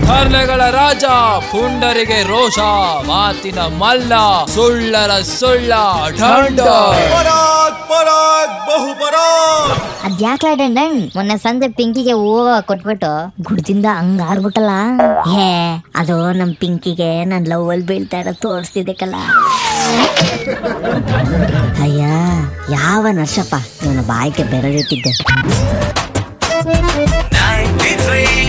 ಹರ್ಲೆಗಳ ರಾಜ, ಪುಂಡರಿಗೆ ರೋಷ, ಮಾತಿನ ಮಲ್ಲ, ಸುಳ್ಳರ ಸುಳ್ಳ ಢಂಡ. ಅದ್ಯಾಕ್ಲ ಡಂಡನ್ ಮೊನ್ನೆ ಸಂಜೆ ಪಿಂಕಿಗೆ ಹೂವ ಕೊಟ್ಬಿಟ್ಟು ಗುಡ್ದಿಂದ ಹಂಗ ಆರ್ಬಿಟ್ಟಲ್ಲ. ಅದು ನಮ್ ಪಿಂಕಿಗೆ ನನ್ ಲವ್ ಅಲ್ಲಿ ಬೀಳ್ತಾ ಇರೋ ತೋರಿಸ್ತಿದೆ ಕಲ್ಲ. ಅಯ್ಯ ಯಾವ ನರ್ಸಪ್ಪ ಇವನ ಬಾಯಿಗೆ ಬೆರಳಿಟ್ಟಿದ್ದೆ.